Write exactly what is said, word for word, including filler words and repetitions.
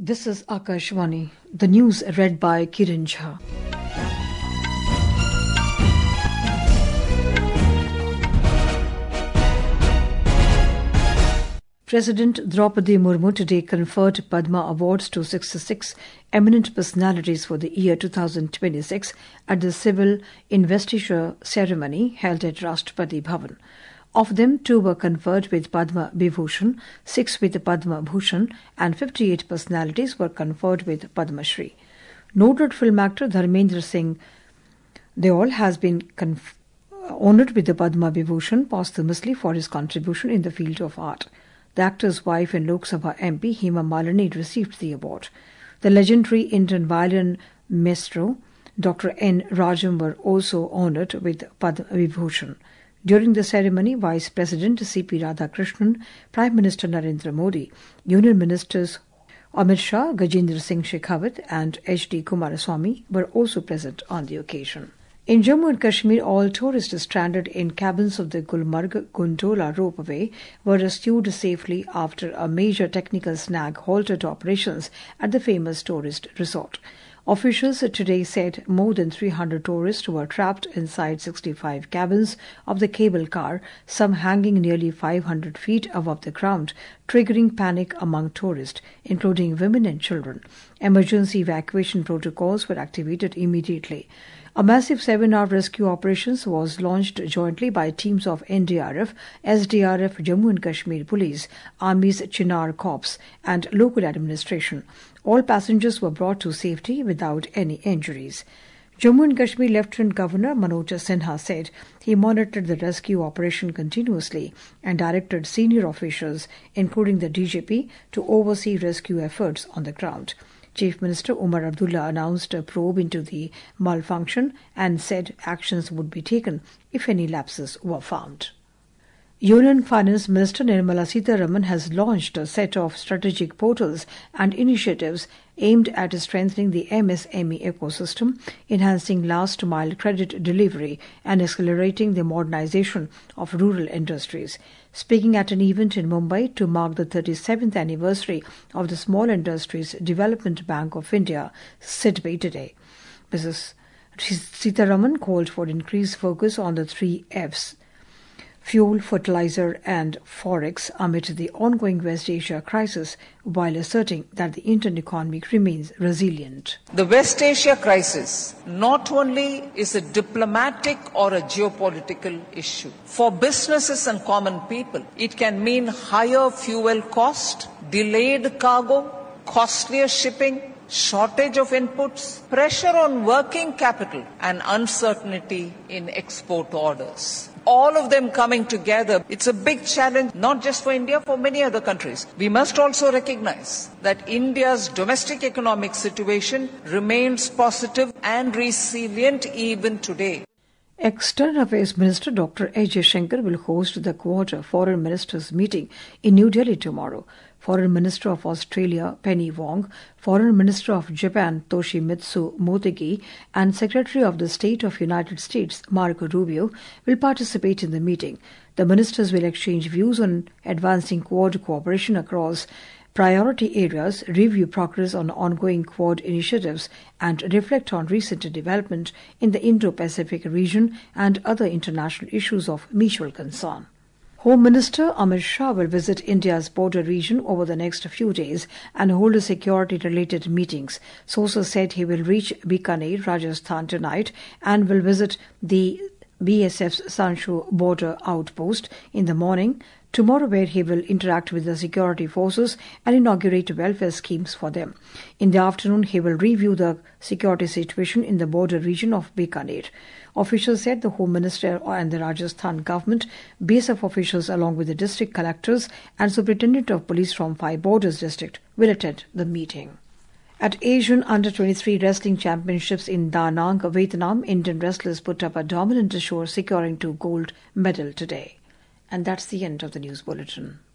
This is Akashvani. The news read by Kiran Jha. President Draupadi Murmu today conferred Padma Awards to sixty-six eminent personalities for the year two thousand twenty-six at the civil investiture ceremony held at Rashtrapati Bhavan. Of them, two were conferred with Padma Vibhushan, six with Padma Bhushan, and fifty-eight personalities were conferred with Padma Shri. Noted film actor Dharmendra Singh Deol has been conf- honoured with the Padma Vibhushan posthumously for his contribution in the field of art. The actor's wife and Lok Sabha M P Hema Malini received the award. The legendary Indian violin maestro Doctor N. Rajam were also honoured with Padma Vibhushan. During the ceremony, Vice President C P Radhakrishnan, Prime Minister Narendra Modi, Union Ministers Amit Shah, Gajendra Singh Shekhawat and H D Kumaraswamy were also present on the occasion. In Jammu and Kashmir, all tourists stranded in cabins of the Gulmarg-Gondola ropeway were rescued safely after a major technical snag halted operations at the famous tourist resort. Officials today said more than three hundred tourists were trapped inside sixty-five cabins of the cable car, some hanging nearly five hundred feet above the ground, triggering panic among tourists, including women and children. Emergency evacuation protocols were activated immediately. A massive seven-hour rescue operation was launched jointly by teams of N D R F, S D R F, Jammu and Kashmir Police, Army's Chinar Corps, and local administration. All passengers were brought to safety without any injuries. Jammu and Kashmir Lieutenant Governor Manoj Sinha said he monitored the rescue operation continuously and directed senior officials, including the D G P, to oversee rescue efforts on the ground. Chief Minister Umar Abdullah announced a probe into the malfunction and said actions would be taken if any lapses were found. Union Finance Minister Nirmala Sitharaman has launched a set of strategic portals and initiatives aimed at strengthening the M S M E ecosystem, enhancing last-mile credit delivery, and accelerating the modernization of rural industries. Speaking at an event in Mumbai to mark the thirty-seventh anniversary of the Small Industries Development Bank of India, S I D B I today, Missus Sitharaman called for increased focus on the three F's: fuel, fertilizer and forex amid the ongoing West Asia crisis, while asserting that the Indian economy remains resilient. The West Asia crisis not only is a diplomatic or a geopolitical issue. For businesses and common people, it can mean higher fuel cost, delayed cargo, costlier shipping, shortage of inputs, pressure on working capital, and uncertainty in export orders. All of them coming together, it's a big challenge, not just for India, for many other countries. We must also recognize that India's domestic economic situation remains positive and resilient even today. External Affairs Minister Doctor A. Jaishankar will host the Quad Foreign Ministers meeting in New Delhi tomorrow. Foreign Minister of Australia Penny Wong, Foreign Minister of Japan Toshimitsu Motegi, and Secretary of the State of United States Marco Rubio will participate in the meeting. The ministers will exchange views on advancing Quad cooperation across priority areas, review progress on ongoing Quad initiatives, and reflect on recent development in the Indo-Pacific region and other international issues of mutual concern. Home Minister Amit Shah will visit India's border region over the next few days and hold security-related meetings. Sources said he will reach Bikaner, Rajasthan tonight and will visit the B S F's Sancho border outpost in the morning tomorrow, where he will interact with the security forces and inaugurate welfare schemes for them. In the afternoon, he will review the security situation in the border region of Bikaner. Officials said the Home Minister and the Rajasthan government, B S F officials along with the district collectors and superintendent of police from five borders district will attend the meeting. At Asian Under twenty-three Wrestling Championships in Da Nang, Vietnam, Indian wrestlers put up a dominant show, securing two gold medals today. And that's the end of the news bulletin.